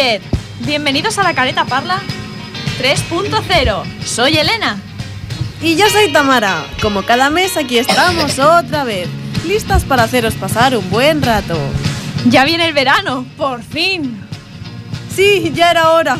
Ripollet. Bienvenidos a la Careta Parla 3.0. Soy Elena. Y yo soy Tamara. Como cada mes aquí estamos otra vez, listas para haceros pasar un buen rato. Ya viene el verano, por fin. Sí, ya era hora.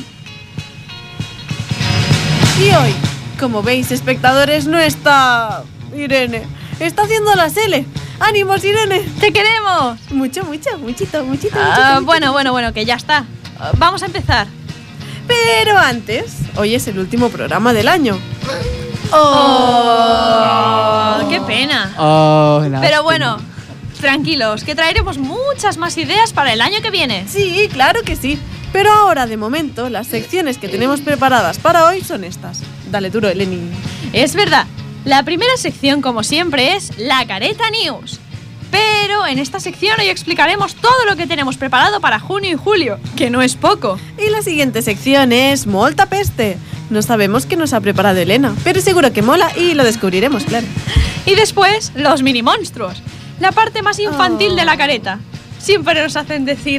Y hoy, como veis, espectadores, no está Irene. Está haciendo la L. ¡Ánimos, Irene! ¡Te queremos! Muchito. Bueno, que ya está. Vamos a empezar. Pero antes, hoy es el último programa del año. ¡Qué pena! Pero bueno, tranquilos, que traeremos muchas más ideas para el año que viene. Sí, claro que sí. Pero ahora, de momento, las secciones que tenemos preparadas para hoy son estas. Dale duro, Eleni. Es verdad. La primera sección, como siempre, es la Careta News. Pero en esta sección hoy explicaremos todo lo que tenemos preparado para junio y julio, que no es poco. Y la siguiente sección es Molta Peste. No sabemos qué nos ha preparado Elena, pero seguro que mola y lo descubriremos, claro. Y después, los mini monstruos, la parte más infantil de la careta. Siempre nos hacen decir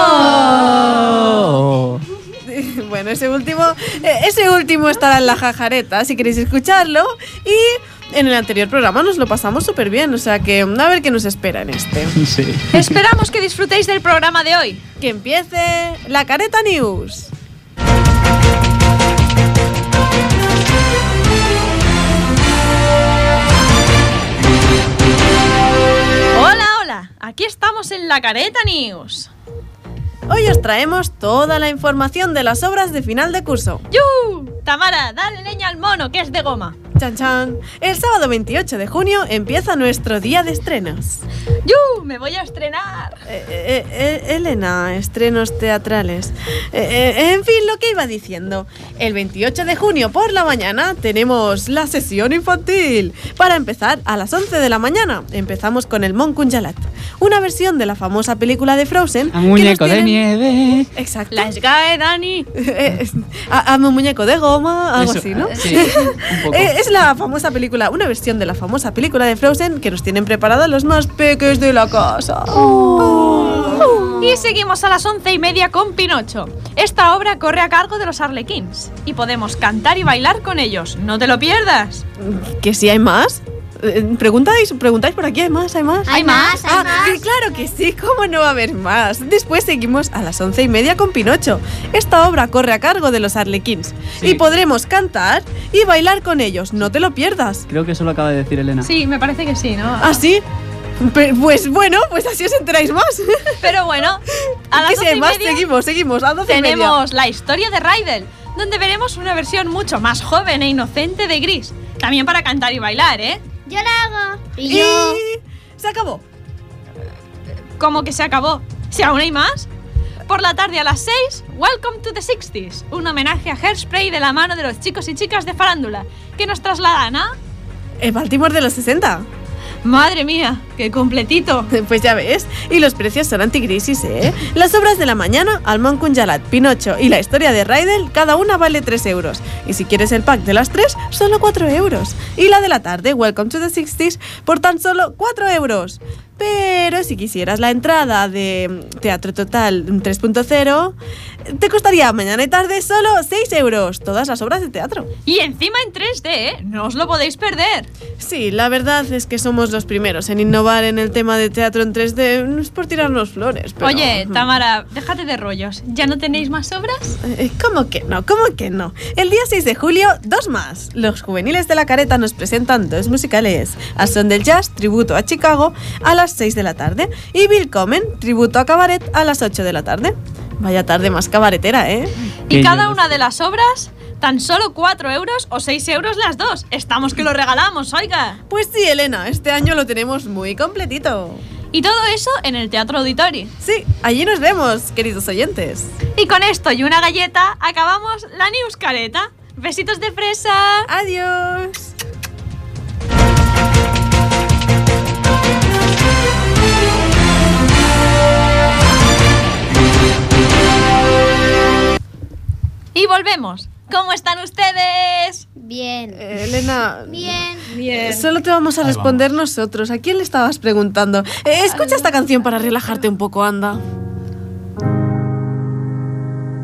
¡oh! Bueno, ese último estará en la jajareta, si queréis escucharlo. Y en el anterior programa nos lo pasamos súper bien, o sea que a ver qué nos espera en este. Sí. Esperamos que disfrutéis del programa de hoy. Que empiece la Careta News. Hola, aquí estamos en la Careta News. Hoy os traemos toda la información de las obras de final de curso. ¡Yu! Tamara, dale leña al mono, que es de goma. ¡Chan, chan! El sábado 28 de junio empieza nuestro día de estrenos. ¡Yu! ¡Me voy a estrenar! Elena, estrenos teatrales. En fin, lo que iba diciendo. El 28 de junio por la mañana tenemos la sesión infantil. Para empezar, a las 11 de la mañana empezamos con el Món Congelat, una versión de la famosa película de Frozen. A muñeco de nieve. Exacto. ¡La SGAE, Dani! A un muñeco de goma, algo Eso, así, ¿no? Sí, un poco. Es la famosa película, una versión de la famosa película de Frozen que nos tienen preparada los más peques de la casa. Y seguimos a las 11:30 con Pinocho. Esta obra corre a cargo de los Arlequins y podemos cantar y bailar con ellos. ¡No te lo pierdas! ¿Que sí hay más? Preguntáis por aquí, ¿hay más? ¿Hay más? Claro que sí, ¿cómo no va a haber más? Después seguimos a las 11:30 con Pinocho. Esta obra corre a cargo de los Arlequins y podremos cantar y bailar con ellos. ¡No te lo pierdas! Creo que eso lo acaba de decir Elena. Sí, me parece que sí, ¿no? ¿Ah, sí? Pues bueno, pues así os enteráis más. Pero bueno, a las ¿Qué si hay más? 12:30 Seguimos, a 12:30. tenemos la historia de Rydell, donde veremos una versión mucho más joven e inocente de Gris. También para cantar y bailar, ¿eh? Yo la hago. Y se acabó. ¿Cómo que se acabó? ¿Si aún hay más? Por la tarde a las 6, Welcome to the 60s, un homenaje a Hairspray de la mano de los chicos y chicas de farándula, que nos trasladan a... Baltimore de los 60. ¡Madre mía! ¡Qué completito! Pues ya ves, y los precios son anticrisis, ¿eh? Las obras de la mañana, El Món Congelat, Pinocho y la historia de Rydell, cada una vale 3 euros. Y si quieres el pack de las 3, solo 4 euros. Y la de la tarde, Welcome to the 60s, por tan solo 4 euros. Pero si quisieras la entrada de Teatro Total 3.0, te costaría mañana y tarde solo 6 euros, todas las obras de teatro. Y encima en 3D, ¿eh? No os lo podéis perder. Sí, la verdad es que somos los primeros en innovar en el tema de teatro en 3D. No es por tirarnos flores, pero... Oye, Tamara, déjate de rollos. ¿Ya no tenéis más obras? ¿Cómo que no? ¿Cómo que no? El día 6 de julio, 2 más. Los juveniles de la Careta nos presentan 2 musicales. Al son del jazz, tributo a Chicago, a las 6 de la tarde. Y Willkommen, tributo a Cabaret, a las 8 de la tarde. Vaya tarde más cabaretera, ¿eh? Y cada una de las obras, tan solo 4 euros o 6 euros las dos. Estamos que lo regalamos, oiga. Pues sí, Elena, este año lo tenemos muy completito. Y todo eso en el Teatro Auditori. Sí, allí nos vemos, queridos oyentes. Y con esto y una galleta, acabamos la News Careta. Besitos de fresa. Adiós. Y volvemos. ¿Cómo están ustedes? Bien. Elena. Bien. Solo te vamos a responder nosotros. ¿A quién le estabas preguntando? Escucha esta canción para relajarte un poco, anda.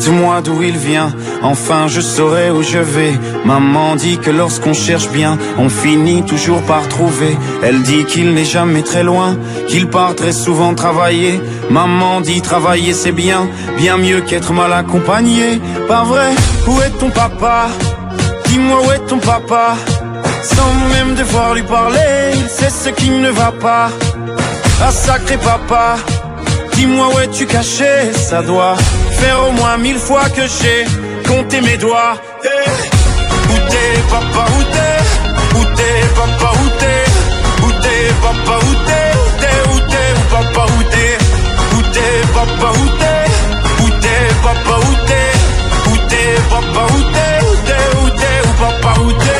Dites-moi d'où il vient, enfin je saurai où je vais. Maman dit que lorsqu'on cherche bien, on finit toujours par trouver. Elle dit qu'il n'est jamais très loin, qu'il part très souvent travailler. Maman dit travailler c'est bien, bien mieux qu'être mal accompagné. Pas vrai? Où est ton papa? Dis-moi où est ton papa? Sans même devoir lui parler, il sait ce qui ne va pas. Ah sacré papa, dis-moi où es-tu caché? Ça doit faire au moins 1000 fois que j'ai compté mes doigts. Hey. Où t'es papa, où t'es? Où t'es papa, où t'es? Où t'es papa, où t'es? Où t'es, où t'es, où papa, où t'es? Où t'es papa, où t'es? Où t'es papa, où t'es? Où t'es papa, où t'es? Où t'es, où t'es, où papa, où t'es?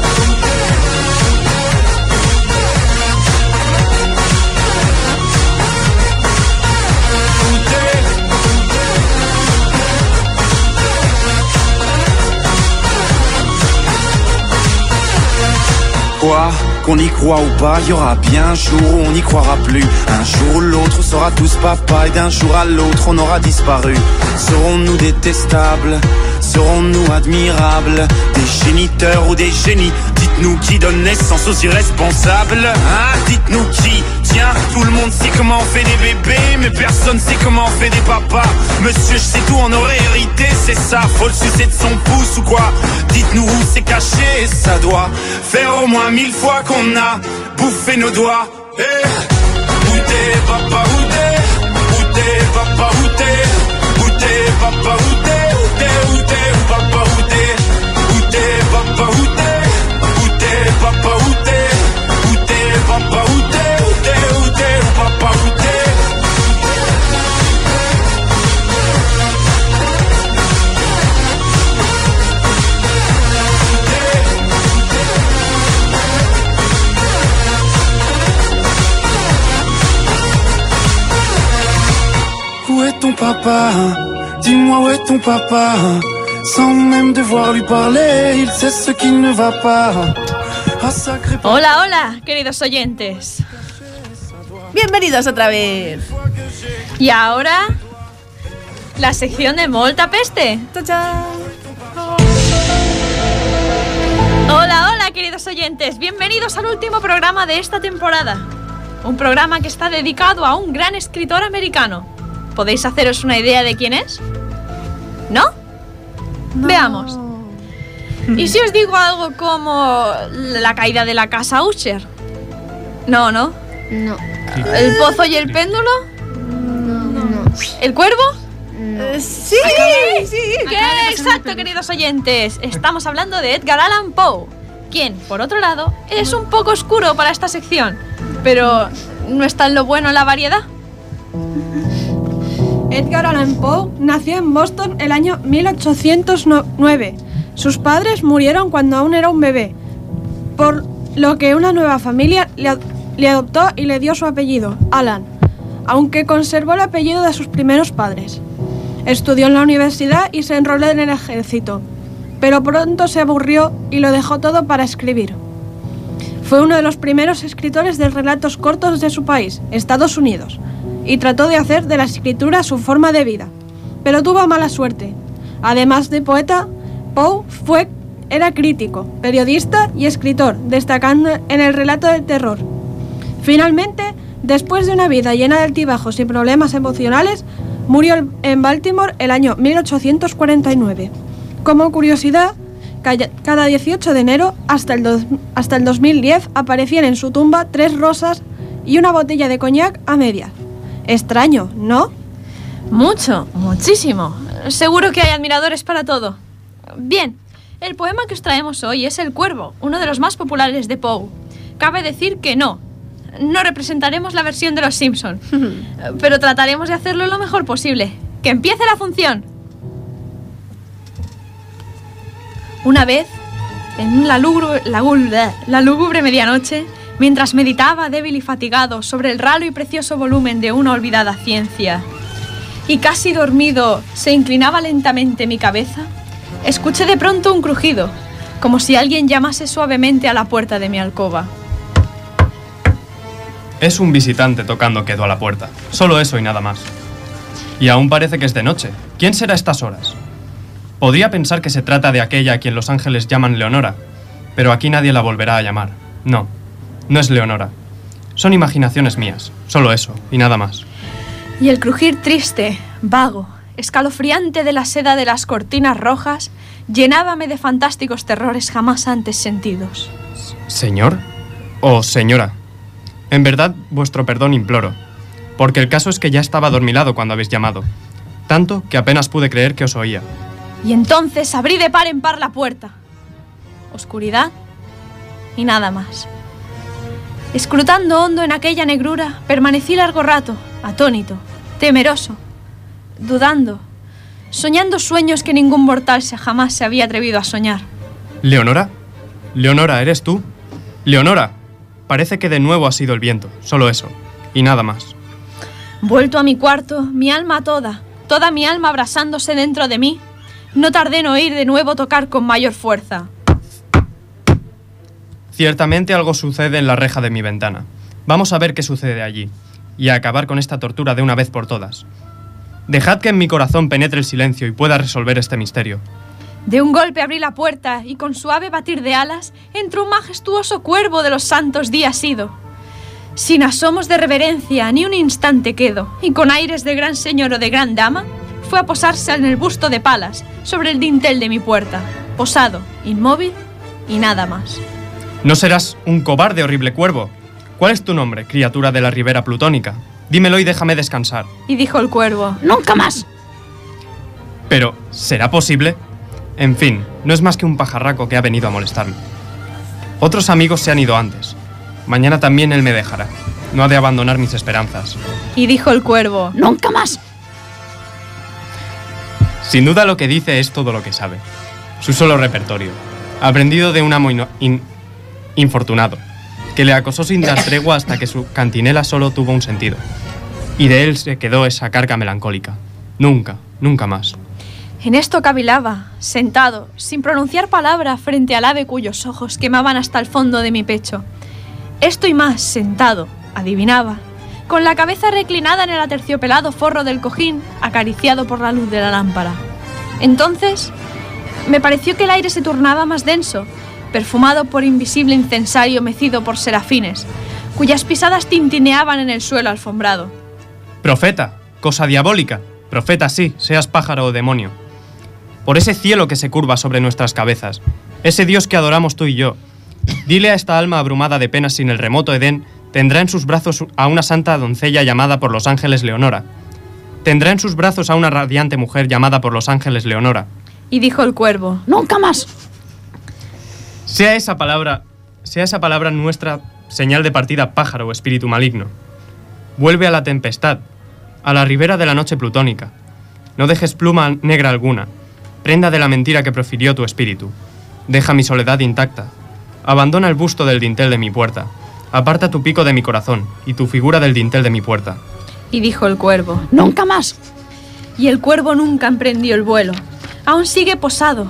Quoi? Qu'on y croit ou pas, il y aura bien un jour où on n'y croira plus. Un jour ou l'autre, on sera tous papa et d'un jour à l'autre, on aura disparu. Serons-nous détestables? Serons-nous admirables? Des géniteurs ou des génies? Dites-nous qui donne naissance aux irresponsables? Hein? Dites-nous qui? Tiens, tout le monde sait comment on fait des bébés, mais personne sait comment on fait des papas. Monsieur, je sais tout, on aurait hérité, c'est ça. Faut le sucer de son pouce ou quoi? Dites-nous où c'est caché, ça doit faire au moins 1000 fois qu'on a bouffé nos doigts. Hey. Où t'es papa, où t'es? Où t'es papa, où t'es? Où t'es papa, où t'es? Où t'es, où t'es, où papa, où t'es? Où t'es papa, où t'es? Où t'es papa, où t'es? Où t'es papa, où t'es? Où t'es, où t'es, où papa, où t'es? Où est ton papa? Dis-moi où est ton papa? Sans même devoir lui parler, il sait ce qui ne va pas. Ah, sacré papa. Hola, hola, queridos oyentes. Bienvenidos otra vez. Y ahora, la sección de Molta Peste. ¡Tachán! Hola, hola, queridos oyentes. Bienvenidos al último programa de esta temporada. Un programa que está dedicado a un gran escritor americano. ¿Podéis haceros una idea de quién es? ¿No? Veamos. ¿Y si os digo algo como la caída de la casa Usher? No, ¿no? No. ¿El pozo y el péndulo? No. ¿El cuervo? Sí, sí. ¿Qué? Exacto, queridos oyentes. Estamos hablando de Edgar Allan Poe, quien, por otro lado, es un poco oscuro para esta sección, pero ¿no está en lo bueno la variedad? Edgar Allan Poe nació en Boston el año 1809. Sus padres murieron cuando aún era un bebé, por lo que una nueva familia le adoptó y le dio su apellido, Allan, aunque conservó el apellido de sus primeros padres. Estudió en la universidad y se enroló en el ejército, pero pronto se aburrió y lo dejó todo para escribir. Fue uno de los primeros escritores de relatos cortos de su país, Estados Unidos, y trató de hacer de la escritura su forma de vida, pero tuvo mala suerte. Además de poeta, Poe era crítico, periodista y escritor, destacando en el relato del terror. Finalmente, después de una vida llena de altibajos y problemas emocionales, murió en Baltimore el año 1849. Como curiosidad, cada 18 de enero hasta el 2010 aparecían en su tumba 3 rosas y una botella de coñac a medias. Extraño, ¿no? Mucho, muchísimo. Seguro que hay admiradores para todo. Bien, el poema que os traemos hoy es El Cuervo, uno de los más populares de Poe. Cabe decir que no representaremos la versión de los Simpson, pero trataremos de hacerlo lo mejor posible. ¡Que empiece la función! Una vez, en la lúgubre medianoche, mientras meditaba débil y fatigado sobre el raro y precioso volumen de una olvidada ciencia, y casi dormido se inclinaba lentamente mi cabeza, escuché de pronto un crujido, como si alguien llamase suavemente a la puerta de mi alcoba. Es un visitante tocando quedo a la puerta. Solo eso y nada más. Y aún parece que es de noche. ¿Quién será a estas horas? Podría pensar que se trata de aquella a quien los ángeles llaman Leonora, pero aquí nadie la volverá a llamar. No, no es Leonora. Son imaginaciones mías, solo eso, y nada más. Y el crujir triste, vago, escalofriante de la seda de las cortinas rojas llenábame de fantásticos terrores jamás antes sentidos. ¿Señor? ¿O señora? En verdad, vuestro perdón imploro, porque el caso es que ya estaba adormilado cuando habéis llamado, tanto que apenas pude creer que os oía. Y entonces abrí de par en par la puerta. Oscuridad y nada más. Escrutando hondo en aquella negrura, permanecí largo rato, atónito, temeroso, dudando, soñando sueños que ningún mortal jamás se había atrevido a soñar. ¿Leonora? Leonora, ¿eres tú? Leonora, parece que de nuevo ha sido el viento, solo eso, y nada más. Vuelto a mi cuarto, mi alma toda mi alma abrasándose dentro de mí, no tardé en oír de nuevo tocar con mayor fuerza. Ciertamente algo sucede en la reja de mi ventana. Vamos a ver qué sucede allí, y a acabar con esta tortura de una vez por todas. Dejad que en mi corazón penetre el silencio y pueda resolver este misterio. De un golpe abrí la puerta y con suave batir de alas entró un majestuoso cuervo de los santos días ido. Sin asomos de reverencia ni un instante quedo, y con aires de gran señor o de gran dama, fue a posarse en el busto de Palas, sobre el dintel de mi puerta, posado, inmóvil y nada más. No serás un cobarde, horrible cuervo. ¿Cuál es tu nombre, criatura de la ribera plutónica? Dímelo y déjame descansar. Y dijo el cuervo: ¡nunca más! Pero, ¿será posible? En fin, no es más que un pajarraco que ha venido a molestarme. Otros amigos se han ido antes. Mañana también él me dejará. No ha de abandonar mis esperanzas. Y dijo el cuervo: ¡nunca más! Sin duda lo que dice es todo lo que sabe. Su solo repertorio. Aprendido de un amo infortunado, que le acosó sin dar tregua hasta que su cantinela solo tuvo un sentido. Y de él se quedó esa carga melancólica. Nunca, nunca más. En esto cavilaba, sentado, sin pronunciar palabra frente al ave cuyos ojos quemaban hasta el fondo de mi pecho. Esto y más, sentado, adivinaba, con la cabeza reclinada en el aterciopelado forro del cojín, acariciado por la luz de la lámpara. Entonces, me pareció que el aire se tornaba más denso, perfumado por invisible incensario mecido por serafines, cuyas pisadas tintineaban en el suelo alfombrado. Profeta, cosa diabólica. Profeta sí, seas pájaro o demonio. Por ese cielo que se curva sobre nuestras cabezas, ese Dios que adoramos tú y yo, dile a esta alma abrumada de penas sin el remoto Edén, tendrá en sus brazos a una santa doncella llamada por los ángeles Leonora. Tendrá en sus brazos a una radiante mujer llamada por los ángeles Leonora. Y dijo el cuervo: ¡nunca más! Sea esa palabra nuestra señal de partida, pájaro o espíritu maligno. Vuelve a la tempestad, a la ribera de la noche plutónica. No dejes pluma negra alguna, prenda de la mentira que profirió tu espíritu. Deja mi soledad intacta. Abandona el busto del dintel de mi puerta. Aparta tu pico de mi corazón y tu figura del dintel de mi puerta. Y dijo el cuervo: ¡nunca más! Y el cuervo nunca emprendió el vuelo. Aún sigue posado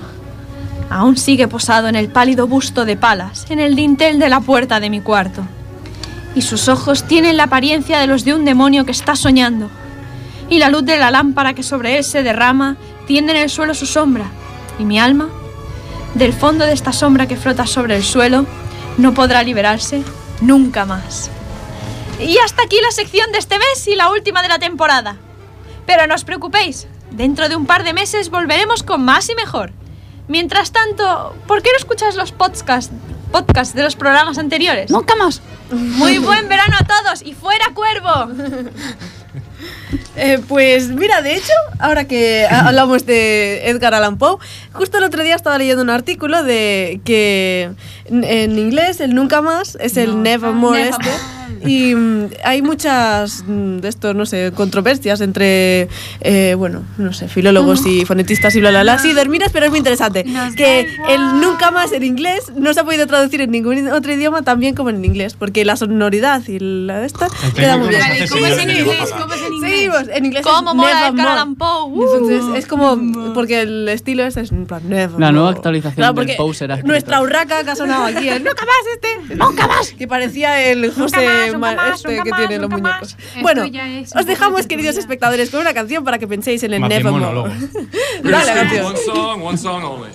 en el pálido busto de Palas, en el dintel de la puerta de mi cuarto. Y sus ojos tienen la apariencia de los de un demonio que está soñando. Y la luz de la lámpara que sobre él se derrama tiende en el suelo su sombra. Y mi alma, del fondo de esta sombra que flota sobre el suelo, no podrá liberarse nunca más. Y hasta aquí la sección de este mes y la última de la temporada. Pero no os preocupéis, dentro de un par de meses volveremos con más y mejor. Mientras tanto, ¿por qué no escuchas los podcasts de los programas anteriores? ¡Nunca más! Muy buen verano a todos y fuera cuervo. Pues mira, de hecho, ahora que hablamos de Edgar Allan Poe, justo el otro día estaba leyendo un artículo de que en inglés el nunca más es el nevermore y hay muchas de esto, no sé, controversias entre filólogos y fonetistas y bla bla bla. Sí, Derminas, pero es muy interesante que el nunca más en inglés no se ha podido traducir en ningún otro idioma tan bien como en inglés, porque la sonoridad y la esta queda muy bien. ¿Cómo es en inglés? ¿Cómo es en inglés? Escribimos. En inglés ¿Cómo es mola el Nevermore. Edgar Allan Poe? Entonces es como, porque el estilo es en plan Nevermore. La nueva actualización Claro, del porque Poe será escrito. nuestra urraca que ha sonado aquí, el nunca más ¡nunca más! Que parecía el José que tiene los muñecos. Bueno, ya es os dejamos, de queridos vida. espectadores, con una canción para que penséis en el Matrimonio, Nevermore. luego. Dale la canción. One song only.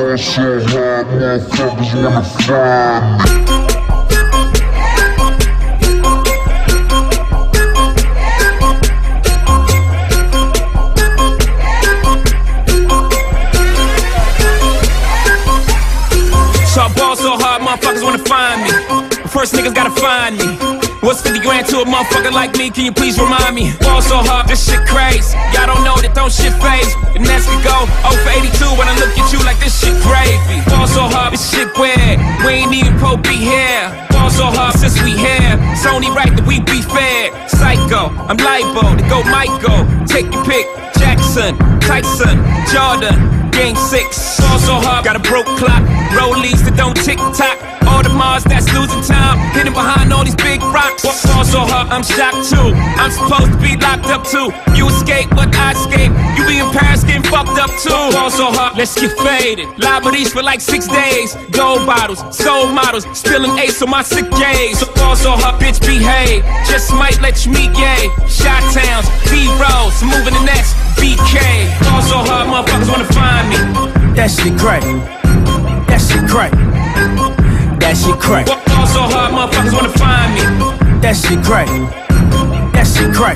So I ball so hard, motherfuckers wanna find me. First niggas gotta find me. What's 50 grand to a motherfucker like me? Can you please remind me? Ball so hard, this shit crazy. Y'all don't know that don't shit phase. And that's we go 0 for 82 when I look at you like this shit gravy. Ball so hard, this shit weird. We ain't even pro be here. Ball so hard since we here. It's only right that we be fair. Psycho, I'm libo to go Michael. Take your pick. Jackson, Tyson, Jordan. Game 6, ball so hard, got a broke clock. Rollies that don't tick tock. All the Mars that's losing time, hidden behind all these big rocks. Ball so hard, I'm shocked too. I'm supposed to be locked up too. You escape, but I escape. You be in Paris getting fucked up too. Ball so hard, let's get faded. Liberties for like 6 days. Gold bottles, soul models, spilling ace on my sick days. So ball so hard, bitch behave. Just might let you meet gay. Shot towns, B-rolls, moving the next BK. Ball so hard, motherfuckers wanna find me. That shit crack. That shit crack. That shit crack. Ball so hard, motherfuckers wanna find me. That shit crack. That shit crack.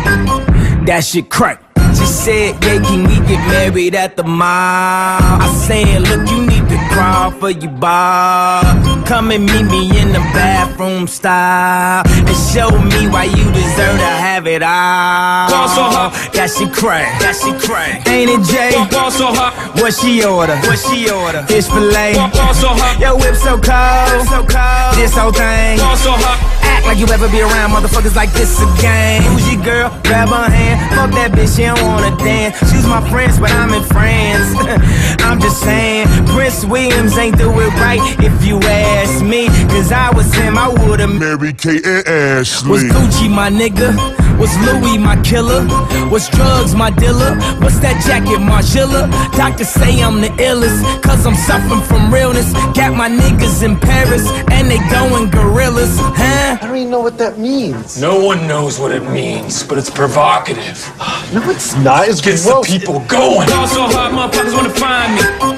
That shit crack. She said, yeah, can we get married at the mall? I said, look, you need to crawl for your bar. Come and meet me in the bathroom style and show me why you deserve to have it all. Ball so hard, that shit crack. That shit crack. Ain't it Jay? Ball so hard. What she order? What she order? Fish fillet. Ball so hard. Yo, whip so cold. So cold. This whole thing. Ball so hard. Act like you ever be around motherfuckers like this again. Who's your girl? Grab her hand. Fuck that bitch, she don't wanna dance. She's my friends, but I'm in France. I'm just saying, Prince Williams ain't do it right if you ask me. Cause I was him, I would've married Kate and Ashley. Was Gucci my nigga? Was Louis my killer? Was drugs my dealer? What's that jacket, Margilla? Doctors say I'm the illest, cause I'm suffering from realness. Got my niggas in Paris, and they going gorillas, huh? I don't even know what that means. No one knows what it means, but it's provocative. No, it's not. It's Gets the people going. Ball so hard, motherfuckers wanna find me.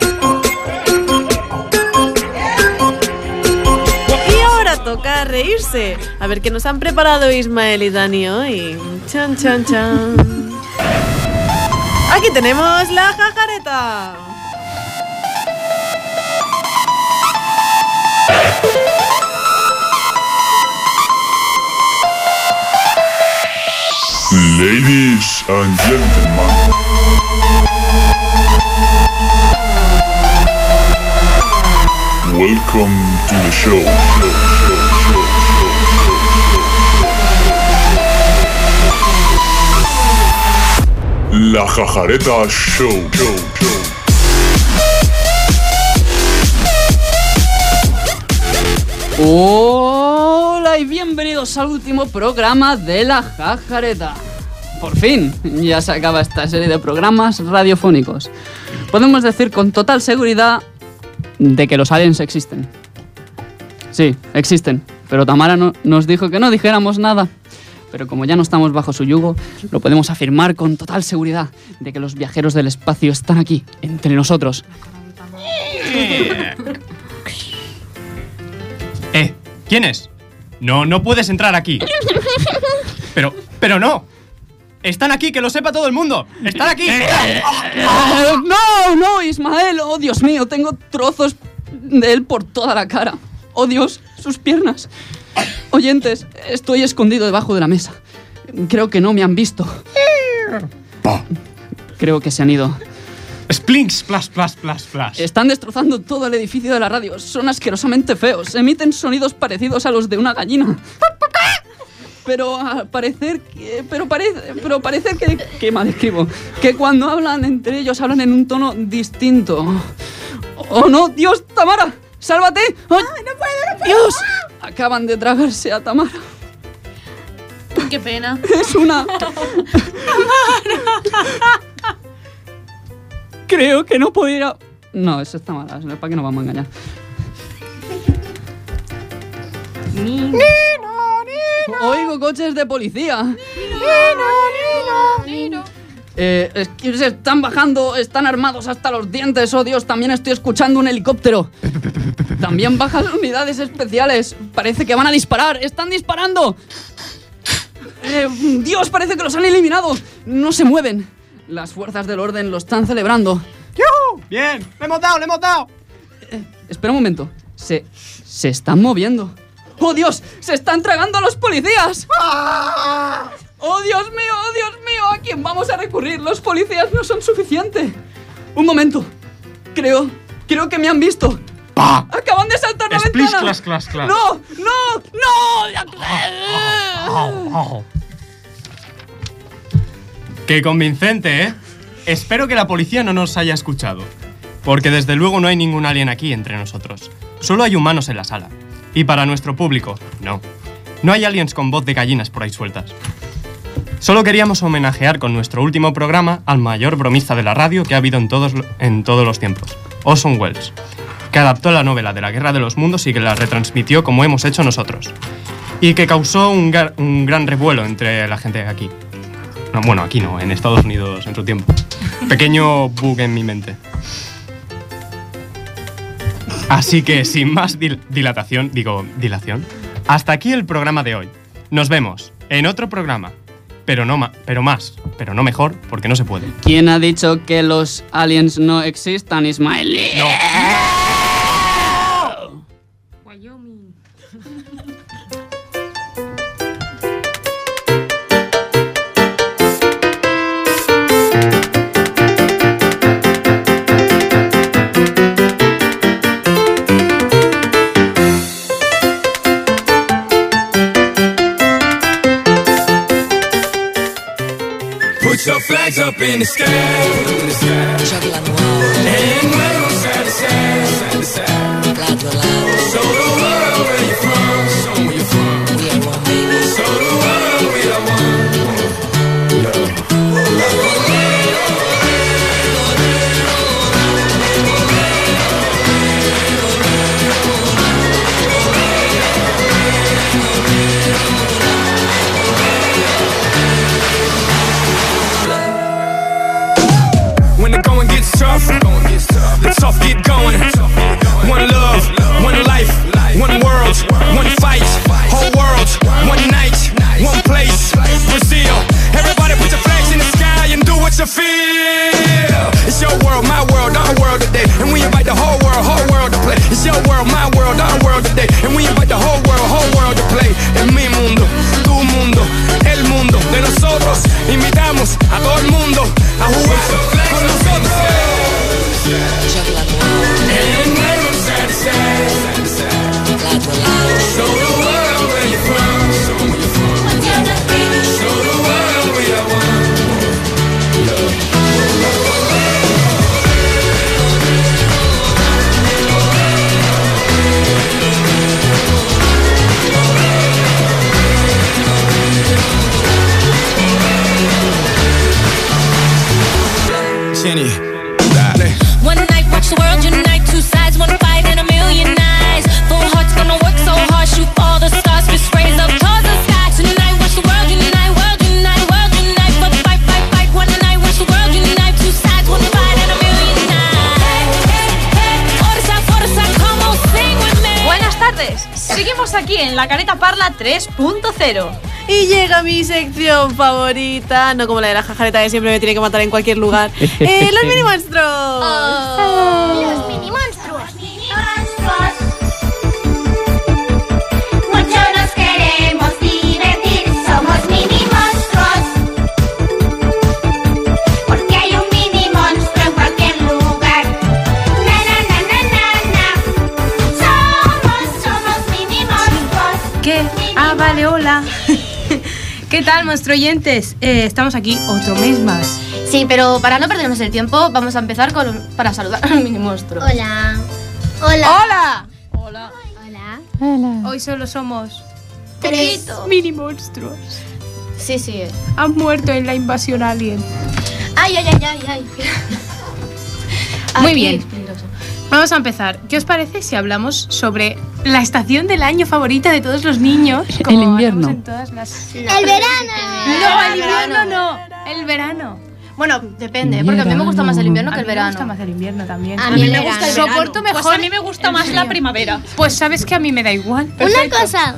Y ahora toca reírse. A ver qué nos han preparado Ismael y Dani hoy. Chan, chan, chan. Aquí tenemos la jajareta. Ladies and gentlemen, welcome to the show. La Jajareta Show. Hola y bienvenidos al último programa de La Jajareta. Por fin, ya se acaba esta serie de programas radiofónicos. Podemos decir con total seguridad de que los aliens existen. Sí, existen, pero Tamara nos dijo que no dijéramos nada. Pero como ya no estamos bajo su yugo, lo podemos afirmar con total seguridad de que los viajeros del espacio están aquí, entre nosotros. ¿Quién es? No puedes entrar aquí. Pero no. Están aquí, que lo sepa todo el mundo. Están aquí. No, Ismael. Oh, Dios mío, tengo trozos de él por toda la cara. Oh, Dios, sus piernas. Oyentes, estoy escondido debajo de la mesa. Creo que no me han visto. Creo que se han ido. Splink, splash, splash, splash, splash. Están destrozando todo el edificio de la radio. Son asquerosamente feos. Emiten sonidos parecidos a los de una gallina. Pero parece que qué mal escribo. Que cuando hablan entre ellos hablan en un tono distinto. ¡Oh, no! ¡Dios, Tamara! ¡Sálvate! ¡Oh, no puedo! ¡Dios! Acaban de tragarse a Tamara. qué pena. Es una... Creo que no puedo ir a... No, eso está mal. ¿Para qué nos vamos a engañar? Oigo coches de policía. Es que se están bajando, están armados hasta los dientes. Oh Dios, también estoy escuchando un helicóptero. También bajan unidades especiales. Parece que van a disparar. ¡Están disparando! Dios, parece que los han eliminado. No se mueven. Las fuerzas del orden lo están celebrando. ¡Yuhu! ¡Bien! ¡Le hemos dado, le hemos dado! Espera un momento. Se están moviendo. ¡Oh Dios! ¡Se están tragando a los policías! ¡Ah! ¡Oh Dios mío! ¡Oh Dios mío! ¿A quién vamos a recurrir? Los policías no son suficientes. Un momento. Creo que me han visto. ¡Pah! ¡Acaban de saltar la Splish, ventana! clas, clas, clas. ¡No! ¡No! ¡No! ¡Qué convincente, eh! Espero que la policía no nos haya escuchado. Porque desde luego no hay ningún alien aquí entre nosotros. Solo hay humanos en la sala. Y para nuestro público, no. No hay aliens con voz de gallinas por ahí sueltas. Solo queríamos homenajear con nuestro último programa al mayor bromista de la radio que ha habido en todos los tiempos, Orson Welles, que adaptó la novela de la Guerra de los Mundos y que la retransmitió como hemos hecho nosotros. Y que causó un gran revuelo entre la gente de aquí. No, bueno, aquí no, en Estados Unidos en su tiempo. Pequeño bug en mi mente. Así que, sin más dilación, hasta aquí el programa de hoy. Nos vemos en otro programa, pero no mejor, porque no se puede. ¿Quién ha dicho que los aliens no existan, Ismael? No. Wyoming. Put your flags up in the sky. And wave side to side, side to side. Show the world where you're from, show where you're from. Show the world we are one. When the going gets tough, the tough get going. One love, one life, one world, one fight. Whole world, one night, one place. Brazil, everybody put your flags in the sky and do what you feel. It's your world, my world, our world today. And we invite the whole world to play. It's your world, my world, our world today. And we invite the whole world to play. En mi mundo, tu mundo, el mundo de nosotros. Invitamos a todo el mundo a jugar con nosotros. And wave side to side, side to side. Show the world where you're from, show where you're from. Show the world we are one. Jenny, dale. One night, watch the world unite. Two sides, one fight, and a million eyes. Full hearts gonna work so hard, shoot all the stars, fist raise up towards the sky. Tonight, watch the world unite, world unite, world unite. For the fight, fight, fight. One night, watch the world unite. Two sides, one fight, and a million eyes. Forza, come on, sing with me. Buenas tardes, seguimos aquí en La Careta Parla 3.0. Y llega mi sección favorita, no como la de la jajareta que siempre me tiene que matar en cualquier lugar. ¡Los mini monstruos! Los mini monstruos. Mucho nos queremos divertir. Somos mini monstruos. Porque hay un mini monstruo en cualquier lugar. Na na na na na na. Somos mini monstruos. ¿Qué? Ah, vale, hola. ¿Qué tal, monstruo oyentes? Estamos aquí otro mes más. Sí, pero para no perdernos el tiempo, vamos a empezar para saludar al mini monstruo. Hola. ¡Hola! Hola. Hoy solo somos Tres mini monstruos. Sí, sí. Han muerto en la invasión alien. Ay. Muy Aquí, bien. peligroso. Vamos a empezar. ¿Qué os parece si hablamos sobre la estación del año favorita de todos los niños? El invierno. En todas las... ¡El verano! No, el invierno no. El verano. Bueno, depende, porque a mí me gusta más el invierno que el A mí me gusta verano. más el invierno también. A mí me gusta el verano. Soporto mejor. Pues a mí me gusta más la primavera. Pues sabes que a mí me da igual. Una cosa.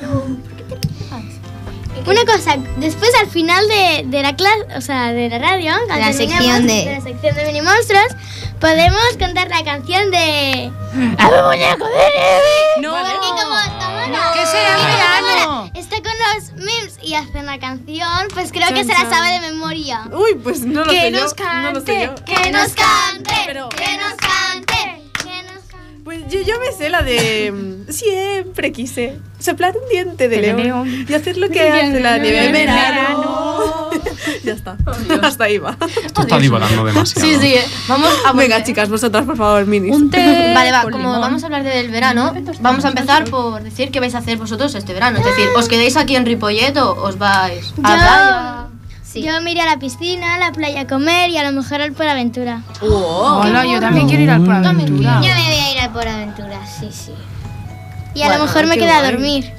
Una cosa, después al final de la clase, o sea, de la radio, cuando la terminemos sección de- la sección de Mini Monstruos, podemos cantar la canción de ¡A mi muñeco de nieve! No. Porque como Tamara ¿Qué será como verano? Tamara está con los memes y hace una canción, pues creo que se la sabe de memoria. Uy, pues no lo Que sé yo. nos No lo sé yo. ¡Que nos cante! Pero- ¡Que nos cante! ¡Que nos cante! Pues yo me sé la de siempre quise soplar un diente de león y hacer lo que hace la nieve en verano. Ya está, hasta ahí va. Esto está divagando demasiado. Sí, sí. Vamos a Venga, chicas, vosotras, por favor, minis. Vale, va, como vamos a hablar del verano, vamos a empezar por decir qué vais a hacer vosotros este verano. Es decir, ¿os quedáis aquí en Ripollet o os vais a la playa? Yo me iré a la piscina, a la playa a comer y a lo mejor al Aventura. Hola, yo también quiero ir al Aventura. Yo me voy a ir al Aventura, sí. Y a Bueno, lo mejor me qué queda a guay. dormir.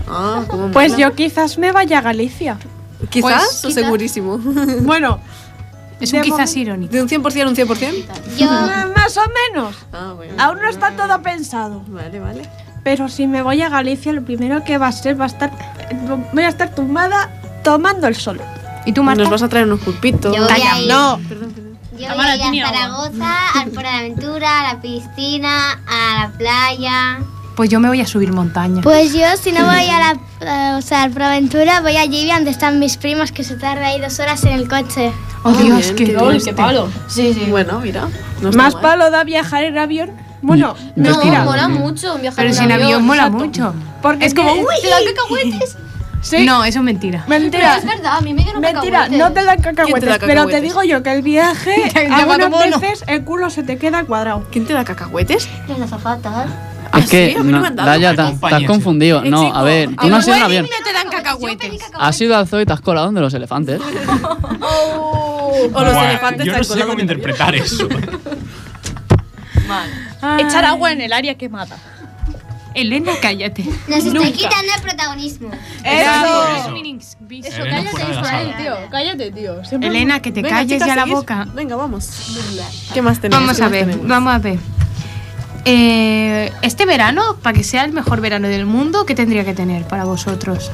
Pues yo quizás me vaya a Galicia. ¿Quizás Pues, o segurísimo? Bueno, es un quizás irónico. ¿De un 100% a un 100%? Más o menos. Bueno. Aún no está todo pensado. Vale. Pero si me voy a Galicia, lo primero que va a ser voy a estar tumbada tomando el sol. ¿Y tú, Nos vas a traer unos pulpitos. Yo voy a ir. No. Yo voy a ir a Zaragoza, al Aventura, a la piscina, a la playa. Pues yo me voy a subir montaña. Pues yo, si no voy a al Aventura, voy a Llivia, donde están mis primos, que se tarda ahí 2 horas en el coche. Oh, Dios, qué triste. palo. Sí, sí. Bueno, mira. No está Más mal. palo da viajar en avión. Bueno, No, mentira. mola mucho viajar Pero si en avión mola mucho. Porque Es como, te- uy, ¿Te dan cacahuetes? Sí. No, eso es mentira. Mentira. Pero es verdad, a mí me dieron Mentira, cacahuetes. no te dan ¿Quién te cacahuetes, da pero te cacahuetes? digo yo que el viaje, Llamado algunas mono. veces el culo se te queda cuadrado. ¿Quién te da cacahuetes? Las azafatas. Es que, sí, a mí no no, me han dado. Daya, te has Compañía, confundido. No, a ver, tú no has ido en avión. te dan cacahuetes. Has ido al zoo y te has colado donde los elefantes. O los Buah, elefantes yo te no han sé colado cómo en el interpretar eso. Echar agua en el área quemada. Elena, cállate. Nos estoy quitando el protagonismo. Eso. Elena fuera de la sala. Cállate, tío. Elena, que te Venga, calles chicas, ya la seguid. boca. Venga, vamos. ¿Qué más tenemos? Vamos ¿Qué a más ver, tenemos? vamos a ver. Este verano, para que sea el mejor verano del mundo, ¿qué tendría que tener para vosotros?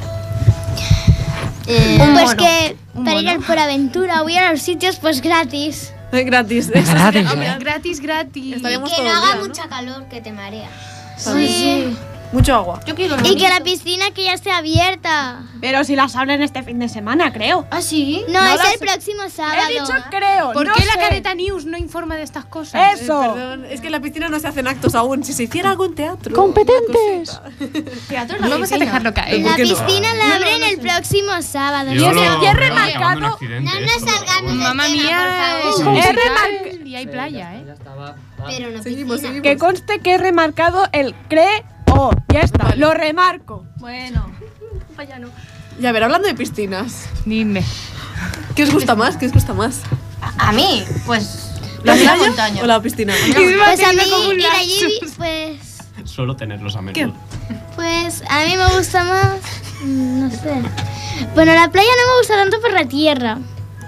Pues mono. que Un para ir mono. al Aventura o ir a los sitios, pues gratis. Gratis. Gratis, Gratis, gratis. Estaríamos Que todo no el haga día, ¿no? mucha calor, que te marea. Sí. Mucho agua. Yo quiero Y que la piscina que ya esté abierta. Pero si las abren este fin de semana, creo. ¿Ah, sí? No, No es las- el próximo sábado. He dicho creo. ¿Por no qué la sé. Careta News no informa de estas cosas? Eso. Perdón, es que en la piscina no se hacen actos aún. Si se hiciera algo en teatro. ¡Competentes! Teatro en la Vamos a piscina. dejarlo caer. La qué no? piscina la abren el próximo sábado. Yo lo he veo acabando remarcado- un accidente. No nos esto, pero salgamos bueno. del Mamma tema, mía, por es favor. musical y hay playa, ¿eh? Pero no Seguimos, piscina. Que conste que he remarcado el creo. Ya está, lo remarco. Bueno. Vaya no. Ya, a ver, hablando de piscinas. Dime. ¿Qué os gusta más? ¿Qué os gusta más? A mí, pues. ¿La La playa montaña. o la piscina? Pues a mí ir allí, pues Suelo tenerlos a menudo. Pues a mí me gusta más, no sé. Bueno, la playa no me gusta tanto por la tierra.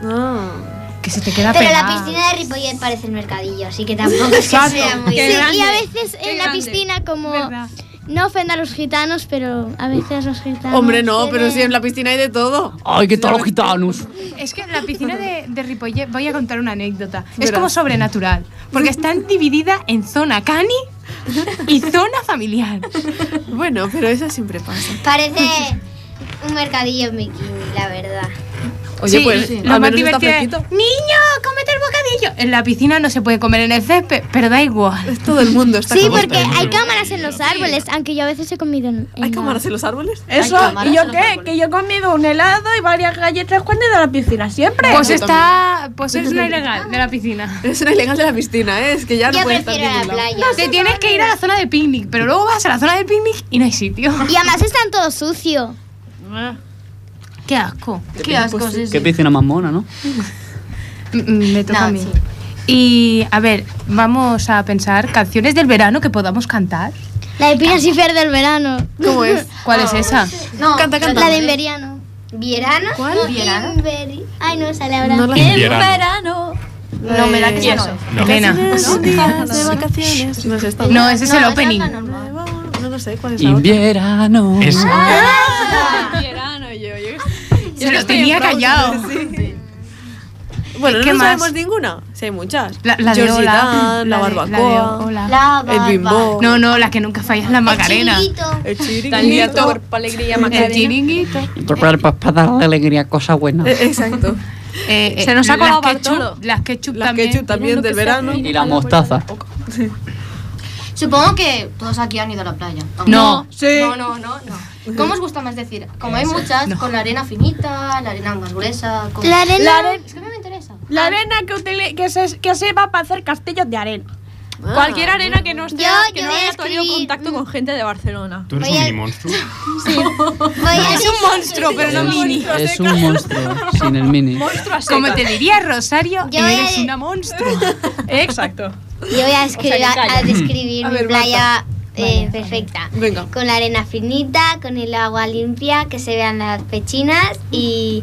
Que se te queda Pero la pegada. piscina de Ripollet parece el mercadillo, así que tampoco es que sea muy... Qué Sí, grande, y a veces qué en la grande. piscina como... ¿Verdad? No ofenda a los gitanos, pero a veces los gitanos... Hombre, no, pero tienen- sí, en la piscina hay de todo. ¡Ay, qué tal los gitanos! Es que la piscina de Ripollet, voy a contar una anécdota. Es Verás. como sobrenatural, porque están divididas en zona cani y zona familiar. Bueno, pero eso siempre pasa. Parece un mercadillo en bikini, la verdad. Oye, Sí, pues sí. al Lo más menos está divertido es, fresquito. niño, cómete el bocadillo. En la piscina no se puede comer en el césped, pero da igual. Todo el mundo está Sí, como porque está. hay cámaras en los árboles, aunque yo a veces he comido en ¿Hay la- cámaras en los árboles? Eso, cámaras ¿y yo en los qué? árboles. Que yo he comido un helado y varias galletas cuando he ido a la piscina, siempre. Pues es una ilegal de la piscina. Es una ilegal de la piscina, ¿eh? Es que ya no Yo puede estar en prefiero la ningún lado. playa. Te tienes que ir a la zona de picnic, pero luego vas a la zona del picnic y no hay sitio. Y además están todo sucio. Qué asco. Qué asco, sí, Qué piscina más mona, ¿no? Me toca a mí. Y, a ver, vamos a pensar canciones del verano que podamos cantar. La de Pinas y Fer del verano. ¿Cómo es? ¿Cuál es esa? No, Canta. La de inveriano. ¿Vierano? ¿Cuál? ¿Vierano? Ay, no sale ahora. No la- El Verano. verano. No, me da que Y ya eso. no. Elena. Días de vacaciones. No sé, está No, ese es el No, opening. esa es la normal. No lo sé, ¿cuál es la otra? Invierno. Es Verano, yo. Se lo tenía callado. Bueno, ¿Qué no más? sabemos ninguna. Si hay muchas. La de Georgie Ola. Dan, la barbacoa, Ola. el bimbo. No, la que nunca falla es la Macarena. El Talento, cuerpo, alegría, El Macarena. chiringuito. Para darle alegría a cosas buenas. Exacto. Se nos ha colado Bartolo. Las ketchup Las también. ketchup también del verano. Y la mostaza. Supongo que todos aquí han ido a la playa. No. Sí. No. ¿Cómo os gusta más decir? Como hay muchas, con la arena finita, la arena más gruesa. Con... La arena. Es que no me interesa. La arena que se va para hacer castillos de arena. Cualquier arena que no esté, Yo que no voy a haya tenido escribir- contacto con gente de Barcelona. ¿Tú eres un mini monstruo? Es un monstruo, pero no mini. Es un monstruo sin el mini. Monstruo a Como secas. te diría Rosario, Yo voy a eres de- una monstruo. Exacto. Yo voy a, a describir A mi ver, playa perfecta. Venga. Con la arena finita, con el agua limpia, que se vean las pechinas y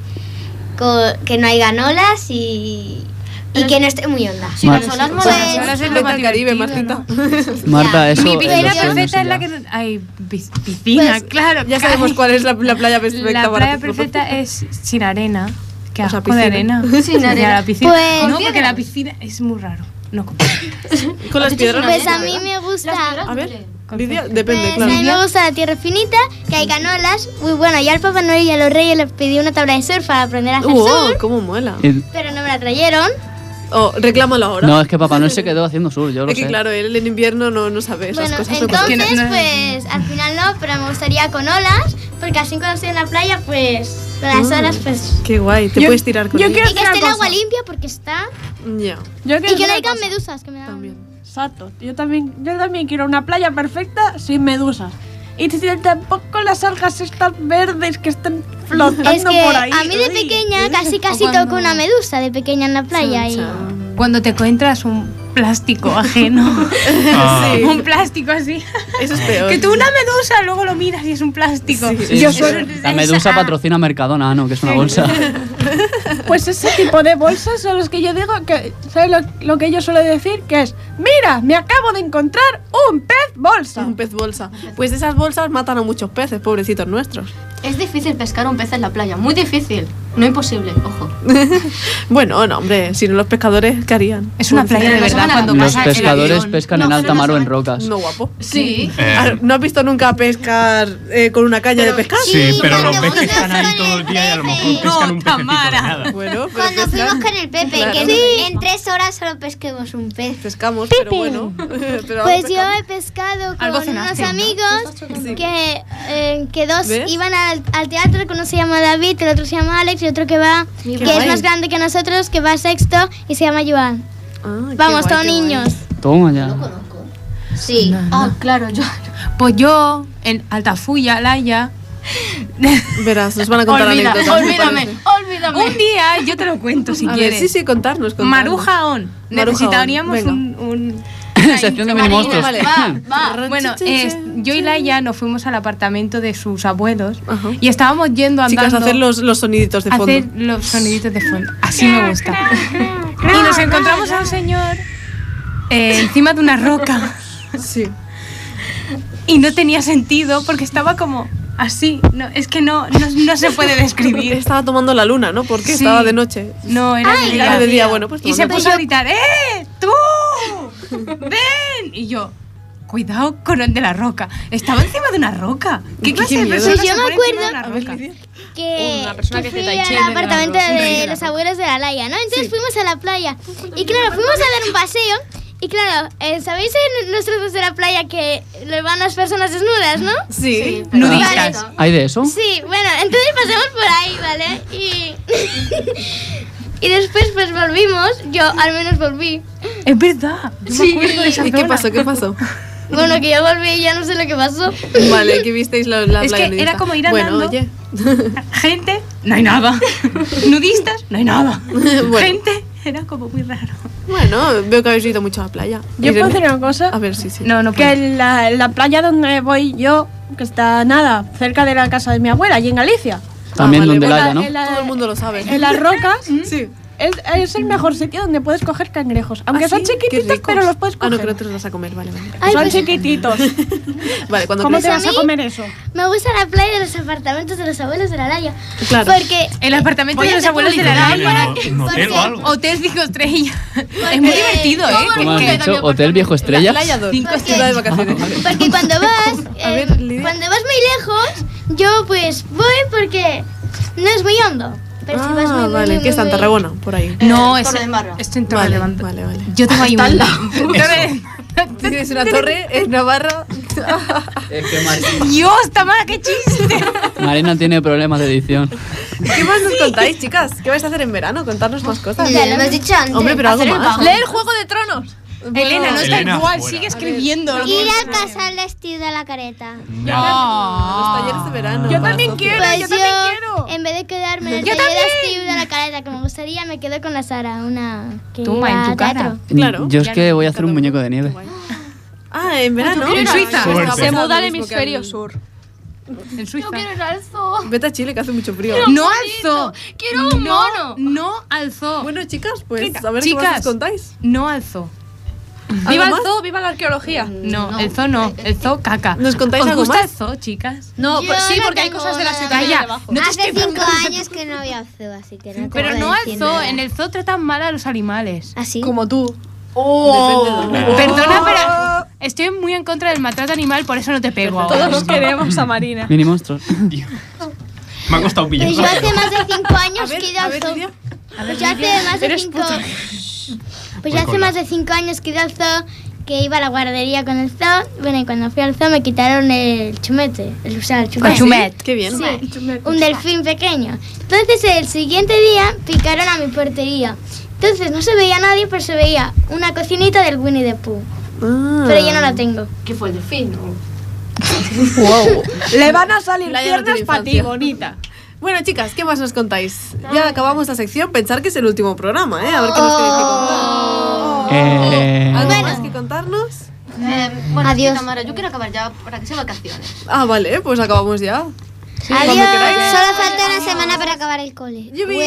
que no haya olas y que no esté muy honda. Si las olas Pues- molan. Ahora es lo Vete más al Caribe, divertido, Martita. Marta, eso Mi en piscina los sueños perfecta es la ya. que... Ay, piscina, Pues, claro. Ya sabemos cuál es la playa perfecta La para playa ti. perfecta es sin arena. Qué O sea, asco de piscina. arena. Sin O sea, arena. la piscina. Pues- no, porque la piscina es muy raro. No compro. Con las piedras. Pues a ¿verdad? mí me gusta. A ver, Lidia, depende, Pues a claro. mí me gusta la tierra finita, que hay canolas. Muy bueno, yo al Papá Noel y a los Reyes les pedí una tabla de surf para aprender a hacer surf, Cómo mola. pero no me la trajeron. Oh, reclámalo ahora. No, es que Papá Noel se quedó haciendo sur, yo lo Es que sé. claro, él en invierno no sabe esas Bueno, cosas. entonces pues al final no, pero me gustaría con olas, porque así cuando estoy en la playa pues con las olas pues... Qué guay, te puedes tirar con yo ella. quiero Y que decir esté una el agua cosa. limpia porque está... Ya. Yo Y quiero que decir no una haya cosa. medusas, que me dan... Exacto. Yo también quiero una playa perfecta sin medusas. Y tampoco las algas estas verdes que están flotando Es que por ahí. a mí de pequeña casi cuando- toco una medusa de pequeña en la playa y... Cuando te encuentras un plástico ajeno. Ah. Sí. Un plástico así. Eso es peor. Que tú una medusa, luego lo miras y es un plástico. Sí, Yo sí. soy- La medusa patrocina Mercadona, no, que es una bolsa. Pues ese tipo de bolsas son los que yo digo que... ¿Sabes lo que yo suelo decir? Que es... Mira, me acabo de encontrar un pez bolsa. Un pez bolsa. Pues esas bolsas matan a muchos peces, pobrecitos nuestros. Es difícil pescar un pez en la playa, muy difícil. No imposible, ojo. Bueno, no, hombre, si no los pescadores, ¿qué harían? Es una playa de verdad cuando Los pasa el pescadores avión. pescan en alta mar o en rocas. No, guapo. Sí. ¿No has visto nunca pescar con una caña de pescar? Sí, pero los cuando peces están fuimos ahí con todo el día y a lo el mejor pescan un pececito de Tamara. nada. Bueno, pero Cuando pescar- fuimos con el Pepe, Claro. que en 3 horas solo pesquemos un pez. pescamos, pero bueno. Pero Pues yo pescamos. he pescado Algo con unos cenaste, ¿no? amigos que dos ¿Ves? iban al teatro, que uno se llama David, el otro se llama Alex y otro que va, que guay. es más grande que nosotros, que va a sexto y se llama Joan. Ah, qué Vamos, guay, todos qué guay. niños. Toma ya. Sí. Ah, claro, yo. Pues yo, en Altafulla, Laia, Verás, nos van a contar anécdotas. me olvídame, parece. olvídame. un día, yo te lo cuento si A ver, quieres. sí, contarnos. Maruja On. Maruja Necesitaríamos On, un Sección de mini monstruos. Vale. Va. Bueno, yo y Laia nos fuimos al apartamento de sus abuelos Ajá. y estábamos yendo andando Chicas, hacer los soniditos de a fondo. hacer los soniditos de fondo. Así me gusta. Y nos encontramos a un señor encima de una roca Sí. y no tenía sentido porque estaba como así. No, es que no se puede describir. Estaba tomando la luna, ¿no? Porque Sí. estaba de noche. No, era de Era día. de día, bueno, pues Y se tomando. puso a gritar, ¡tú! ¡Ven! Y yo, cuidado con el de la roca. Estaba encima de una roca. ¿Qué clase de miedo. persona Pues yo se me pone encima de acuerdo- una roca? Que, Una persona que fui hace tai chi al en el apartamento barro. de los abuelos de la Laia, ¿no? Entonces fuimos a la playa y claro, fuimos a dar un paseo y claro, ¿sabéis en nuestros dos de la playa que le van las personas desnudas, no? Sí. Nudistas. ¿Hay de eso? Sí, bueno, entonces pasamos por ahí, ¿vale? Y, y después pues volvimos, yo al menos volví. Es verdad. Yo me acuerdo de esa ¿Y qué zona. pasó? ¿Qué pasó? Bueno, que yo volví y ya no sé lo que pasó. Vale, que visteis la Es playa que nudista. era como ir Bueno, andando. oye. Gente, no hay nada. Nudistas, no hay nada. Bueno. Gente, era como muy raro. Bueno, veo que habéis ido mucho a la playa. Yo puedo decir una cosa. A ver, sí. No Que en la playa donde voy yo, que está nada, cerca de la casa de mi abuela, allí en Galicia. También donde vale. la haya, ¿no? Todo el mundo lo sabe. En las rocas, Sí. es el mejor sitio donde puedes coger cangrejos. Aunque ¿Ah, son sí? Qué chiquititos, ricos. pero los puedes Ah, coger. no, que no te los vas a comer, vale. Ay, son pues- chiquititos. Vale, cuando ¿Cómo te crezcan. vas a comer eso? Me gusta la playa de los apartamentos de los abuelos de la Laia. Claro. Porque El apartamento Voy de a los hacer abuelos de la publicidad. Laia. ¿Un hotel o algo? Hotel 5 estrellas. Es muy divertido, ¿eh? ¿Cómo has Porque- dicho? ¿Hotel Viejo Estrella? Playa 2. Cinco Ciudad de vacaciones. Porque cuando vas, A ver, Lidia. cuando vas muy lejos, yo pues voy porque no es muy hondo. Pero si vas muy, Vale, muy, ¿qué está en muy- Tarragona? Por ahí. No, es Torredembarra. esto en Vale, Torredembarra. vale. Yo tengo ahí un... Tienes una torre en Navarra. Es que Dios, Tamara, qué chiste. Marina tiene problemas de edición. ¿Qué más nos contáis, chicas? ¿Qué vais a hacer en verano? Contarnos más cosas. Ya lo hemos dicho antes. Hombre, pero algo Hacer el más. Lee el Juego de Tronos. Elena, no está Elena, igual, fuera. sigue escribiendo. Ir a casa al vestido de la careta. Los talleres de verano. Yo para también Sofía. quiero, Pues yo también quiero. en vez de quedarme en el Yo taller también. de vestido de la careta que me gustaría, me quedo con la Sara, una que Toma, iba en tu a cara. teatro. Claro. Yo es que voy a hacer un muñeco de nieve. Ah, en verano. En Suiza. Suerte. Se muda al hemisferio sur. En Suiza. ir al zoo. Vete a Chile que hace mucho frío. No alzó. Quiero un mono. No alzó. Bueno, chicas, pues ¿Qué? a ver qué más Chicas. nos contáis. No alzó. ¡Viva el más? zoo! ¡Viva la arqueología! No, el zoo no. El zoo caca. ¿Nos contáis ¿Os algo gusta más? el zoo, chicas? No, Yo pues sí, no porque hay tengo cosas de la nada. ciudad Calla. debajo. No te Hace estoy 5 años que no había zoo, así que no te Pero puedo no al decir zoo. nada. En el zoo tratan mal a los animales. ¿Así? Como tú. Depende de Perdona, pero estoy muy en contra del maltrato animal, por eso no te pego ahora. Todos queremos a Marina. Mini monstruos. Me ha costado pillar. Pues yo hace más de 5 años que he ido a al ver, zoo. Lidia. Pues yo hace más de 5 Pues yo hace más de 5 años que he ido al zoo, que iba a la guardería con el zoo. Bueno, y cuando fui al zoo me quitaron el chumete. El chumet. Qué bien. Sí, un delfín pequeño. Entonces el siguiente día picaron a mi portería. Entonces no se veía nadie, pero se veía una cocinita del Winnie the Pooh. Pero yo no la tengo. ¿Qué fue el delfín? Wow. Le van a salir Laia no piernas tiene para ti, infancia. bonita. Bueno, chicas, ¿qué más nos contáis? Ya acabamos la sección. Pensar que es el último programa, ¿eh? A ver qué nos tenéis que contar. ¿Algo más que contarnos? Bueno, Adiós. es que, Tamara, yo quiero acabar ya para que sea vacaciones. Ah, vale, pues acabamos ya. Cuando Adiós. queráis. Solo falta una semana para acabar el cole. ¡Yupi!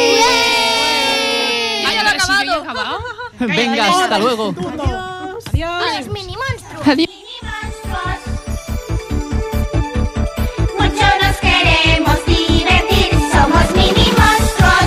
Ay, pero si yo ya he acabado. Venga, hasta luego. Los mini monstruos. Adiós. Mucho nos queremos divertir, somos mini monstruos.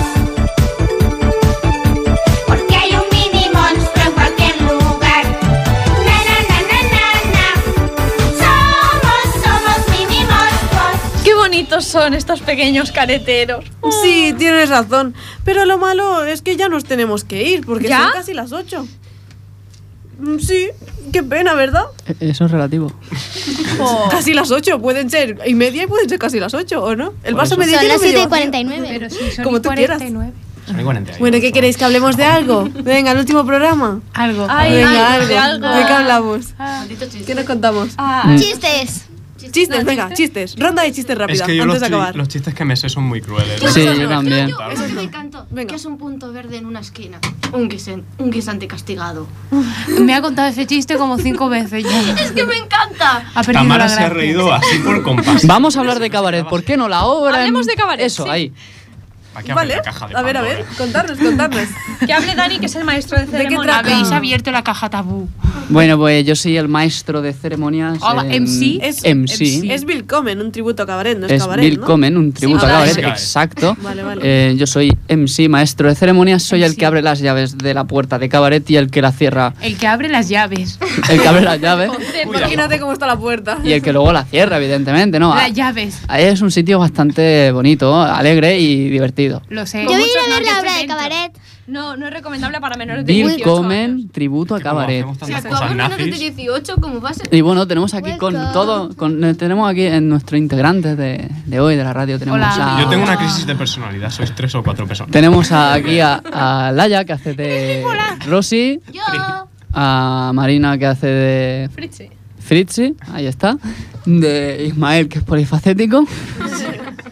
Porque hay un mini monstruo en cualquier lugar. Na na na na na na. Somos mini monstruos. ¡Qué bonitos son estos pequeños careteros! Sí, tienes razón. Pero lo malo es que ya nos tenemos que ir, porque ¿Ya? son casi las 8. Sí, qué pena, ¿verdad? Eso es relativo. Casi las 8, pueden ser y media y pueden ser casi las 8, ¿o no? El Por vaso eso. medio Son lleno, las medio 7:49. Pero si son Como y tú quieras. 49. Son y 41. Bueno, ¿qué queréis? ¿Que hablemos de algo? Venga, el último programa. Algo. Venga, ay, algo. de algo. ¿De qué hablamos? Maldito chiste. ¿Qué nos contamos? Chistes. Chistes, venga, chistes. Ronda de chistes rápida, Es que yo antes los, de acabar. los chistes que me sé son muy crueles. Sí, yo también. Eso que me encantó. Venga. Que es un punto verde en una esquina. Un guisante castigado. Me ha contado ese chiste como 5 veces ya. Es que me encanta. Ha perdido Tamara la se ha gracia. reído así por compás. Vamos a hablar de cabaret. ¿Por qué no la obra? Hablemos de cabaret, Eso, sí. ahí. Aquí abre Vale, la caja de a ver, Pandora. contarnos. Que hable Dani, que es el maestro de qué ceremonia. trata? Habéis abierto la caja tabú. Bueno, pues yo soy el maestro de ceremonias. Hola, MC. Es MC. Es Willkommen, un tributo a cabaret, no es, Es cabaret, Willkommen, un tributo Sí, a cabaret, vale. exacto. Vale. Yo soy MC, maestro de ceremonias, soy el que abre las llaves de la puerta de cabaret y el que la cierra. El que abre las llaves. El que abre las llaves Imagínate cómo está la puerta. y el que luego la cierra, evidentemente, ¿no? Las llaves. Ahí es un sitio bastante bonito, alegre y divertido. Lo sé. Yo voy a ir a ver la obra de cabaret. No, no es recomendable para menores de 18 años. Willkommen, tributo a cabaret. Hacemos Si tantas actuamos cosas menos de nazis. 18, ¿cómo va a ser? Y bueno, tenemos aquí con Welcome. todo, tenemos aquí en nuestros integrantes de hoy, de la radio, tenemos Hola. a... Yo tengo una crisis de personalidad, sois 3 o 4 personas. Tenemos aquí a Laia, que hace de Rosy, Yo. a Marina, que hace de Fritzi. Fritzi, ahí está, de Ismael, que es polifacético,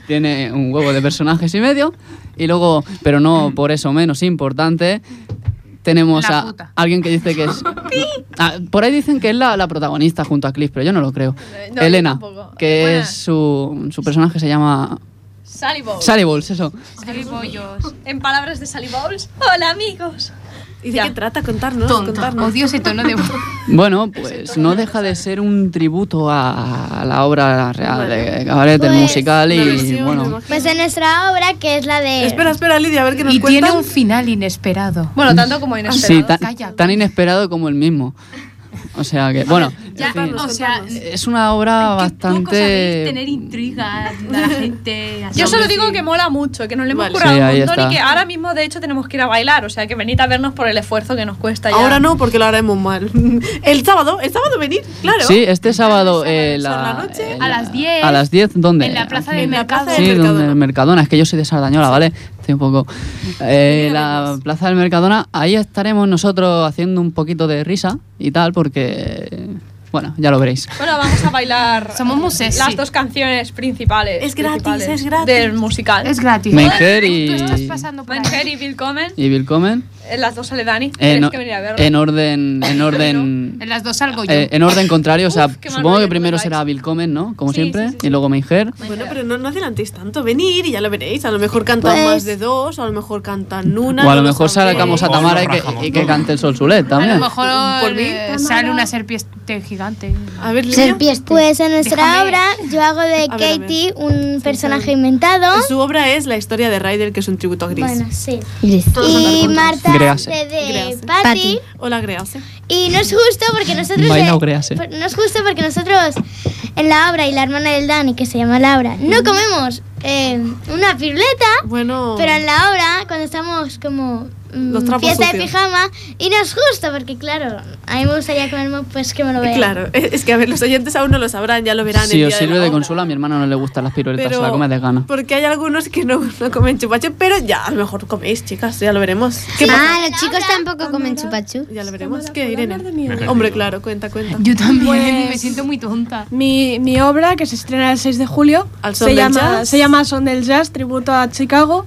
tiene un huevo de personajes y medio. Y luego, pero no por eso menos importante, tenemos a alguien que dice que es... por ahí dicen que es la protagonista junto a Cliff, pero yo no lo creo. No, Elena, que Buena. es su personaje se llama... Sally Bowles. Sally Bowles, eso. Sally Bollos. En palabras de Sally Bowles, hola amigos. ¿Y de qué trata? Contarnos. Odio ese tono de voz. Bueno, pues no deja de ser un tributo a la obra real de Cabaret, el Pues, musical y bueno... Pues en nuestra obra, que es la de... Espera, Lidia, a ver qué nos Y cuentan. tiene un final inesperado. Bueno, tanto como Sí, inesperado. tan inesperado como el mismo. O sea que, bueno, Ya, en fin, o sea, es una obra bastante... tener intriga de la gente. Yo solo digo que mola mucho, que nos lo hemos Vale. currado Sí, un ahí montón está. y que ahora mismo de hecho tenemos que ir a bailar, o sea que venid a vernos por el esfuerzo que nos cuesta ya. Ahora no, porque lo haremos mal. El sábado venid, claro. Sí, este sábado a las 10. a las 10, ¿dónde? En la plaza del En la mercado. plaza Sí, del donde Mercadona. el Mercadona, es que yo soy de Sardañola, ¿vale? Estoy un poco... la plaza del Mercadona, ahí estaremos nosotros haciendo un poquito de risa y tal, porque... Bueno, ya lo veréis. Bueno, vamos a bailar Somos muy sexy. las dos canciones principales. Es gratis, principales es gratis. Del musical. Es gratis. Menger Tú y... estás pasando por ahí. Menger y Willkommen. Y Willkommen. Las dos sale Dani. En, Tienes que venir a verlo. en orden... En las dos salgo yo. En orden contrario, o sea, Uf, qué mal supongo rollo que primero con los será likes. Willkommen, ¿no? Como Sí, siempre, sí, sí, y luego Menger. Bueno, pero no adelantéis tanto. Venir y ya lo veréis. A lo mejor cantan Pues- más de dos, o a lo mejor cantan una. O a no lo mejor sabréis. sacamos a Tamara y que cante el Sol Sulet A también. lo mejor Por mí, sale una serpiente gigante. A ver, Lidia. Pues en nuestra Déjame- obra yo hago de A ver. Katie un personaje inventado. Su obra es La historia de Ryder, que es un tributo a Gris. Bueno, sí. Todos andar Y juntos. Marta Grease. de Grease. Patty. Hola, Grease. Y no es justo porque nosotros... Baila o Grease. No es justo porque nosotros en la obra y la hermana del Dani, que se llama Laura, no comemos una piruleta, Bueno. pero en la obra, cuando estamos como Los trapos fiesta de sucios. pijama, y no es justo porque, claro, a mí me gustaría comerme pues que me lo vean. Claro, es que a ver, los oyentes aún no lo sabrán, ya lo verán. Si el os día sirve la de obra. consuelo, a mi hermano no le gustan las piruletas, Pero- se la come de gana. Porque hay algunos que no comen chupachu, pero ya, a lo mejor coméis, chicas, ya lo veremos. ¿Qué pasa? Ah, los chicos tampoco comen chupachú. Ya lo veremos. ¿Qué, Irene? Hombre, claro, cuenta. Yo también Pues- me siento muy tonta. Mi obra, que se estrena el 6 de julio, Al son del jazz. se llama Son del Jazz, tributo a Chicago.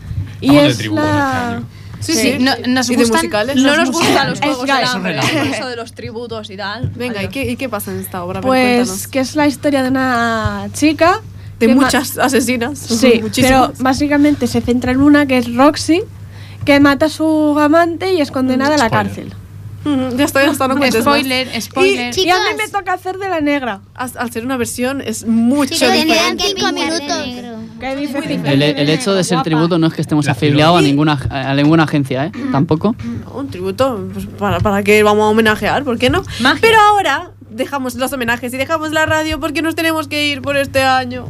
Y Estamos de es tributo este la... año. Sí, no, nos ¿Y de gustan musicales? No nos los gustan los Es juegos gay. del Eso hambre, relaja. eso de los tributos y tal. Venga, ¿y qué pasa en esta obra? A ver, Pues cuéntanos. que es la historia de una chica. De que muchas asesinas. Sí, muchísimas. pero básicamente se centra en una que es Roxy, que mata a su amante y es condenada a la Spoiler. cárcel. Ya está, no cuentes más. Spoiler. Y a mí me toca hacer de la negra. Al ser una versión es mucho Chicos, diferente. tendrían 5 minutos. ¿Qué dice? El hecho de ser tributo no es que estemos La afiliados a filología. ninguna agencia, ¿eh? Tampoco. Un tributo, pues, ¿para qué vamos a homenajear? ¿Por qué no? Magia. Pero ahora dejamos los homenajes y dejamos la radio porque nos tenemos que ir por este año.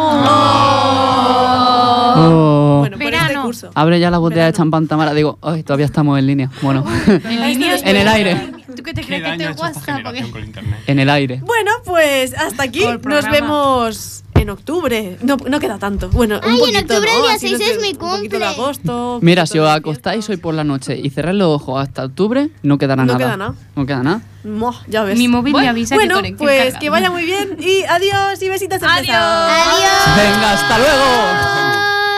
Oh. Bueno, por este curso. Abre ya la botella de champán, Tamara. Digo, ay, todavía estamos en línea. Bueno, en el aire. ¿Tú qué te ¿Qué crees que daño te ha hecho esta gusta? generación con internet? En el aire. Bueno, pues hasta aquí. Todo el Nos programa. vemos en octubre. No queda tanto. Bueno, un Ay, en poquito, octubre ¿no? el día Así 6 nos es ve- mi Un poquito de cumple. agosto. un Mira, poquito si os de acostáis hoy por la noche y cerráis los ojos hasta octubre, no quedará No nada. queda nada. No queda nada. Moh, ya ves. Mi móvil me avisa que Bueno, conecte el pues cargador. que vaya muy bien y adiós y besitos en Adiós. Adiós. Venga, hasta luego.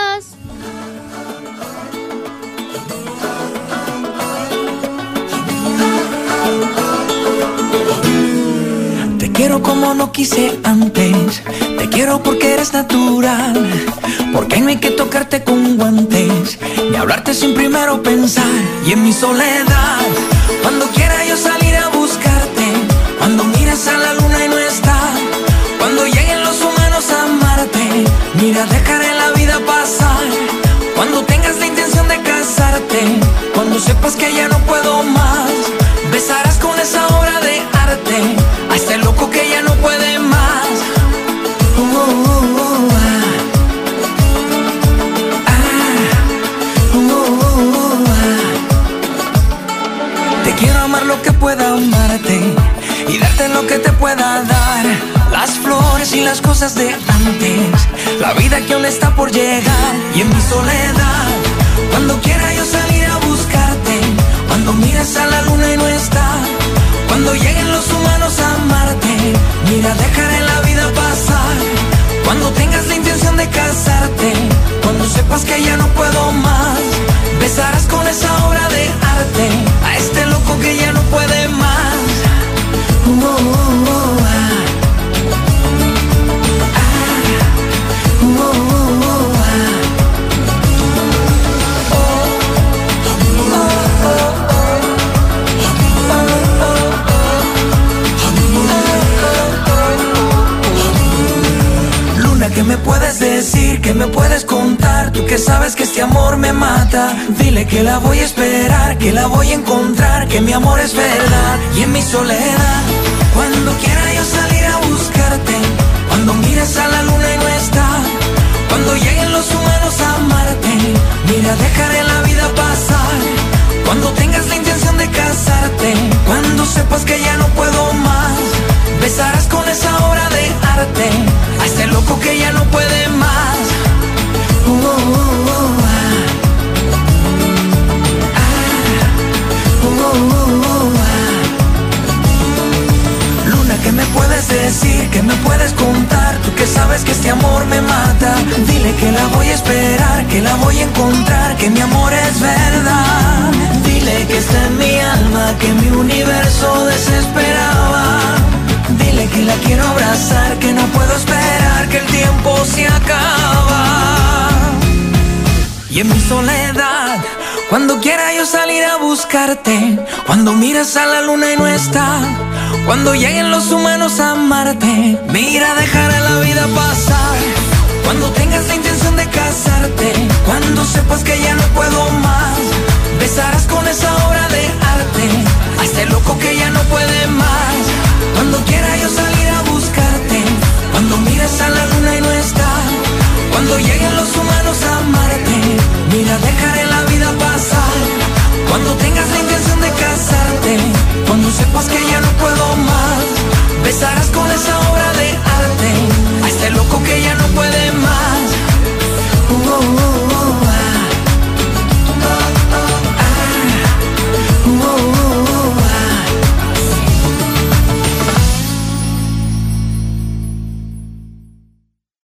Te quiero como no quise antes. Te quiero porque eres natural. Porque no hay que tocarte con guantes, ni hablarte sin primero pensar. Y en mi soledad, cuando quiera yo salir a buscarte, cuando miras a la luna y no está, cuando lleguen los humanos a amarte, mira, dejaré la vida pasar. Cuando tengas la intención de casarte, cuando sepas que ya no puedo más, besarás con esa obra de arte a este loco que ya no puede más. Te quiero amar lo que pueda amarte y darte lo que te pueda dar. Las flores y las cosas de antes, la vida que aún está por llegar. Y en mi soledad, cuando quiera yo salir a buscarte, cuando miras a la luna y no está, cuando lleguen los humanos a amarte, mira, dejaré la vida pasar. Cuando tengas la intención de casar mata. Dile que la voy a esperar, que la voy a encontrar, que mi amor es verdad. Y en mi soledad, cuando quiera yo salir a buscarte, cuando mires a la luna y no está, cuando lleguen los humanos a amarte, mira, dejaré la vida pasar. Cuando tengas la intención de casarte, cuando sepas que ya no puedo más, besarás con esa obra de arte a este loco que ya no puede más. Luna, ¿qué me puedes decir? ¿Qué me puedes contar? Tú que sabes que este amor me mata. Dile que la voy a esperar, que la voy a encontrar, que mi amor es verdad. Dile que está en mi alma, que mi universo desesperaba. Dile que la quiero abrazar, que no puedo esperar, que el tiempo se acaba. Y en mi soledad, cuando quiera yo salir a buscarte, cuando miras a la luna y no está, cuando lleguen los humanos a amarte, mira, dejaré la vida pasar. Cuando tengas la intención de casarte, cuando sepas que ya no puedo más, besarás con esa obra de arte a este loco que ya no puede más. Cuando quiera yo salir a buscarte, cuando mires a la luna y no está, cuando lleguen los humanos a amarte, mira, dejaré la vida pasar. Cuando tengas la intención de casarte, cuando sepas que ya no puedo más, besarás con esa obra de arte a este loco que ya no puede más.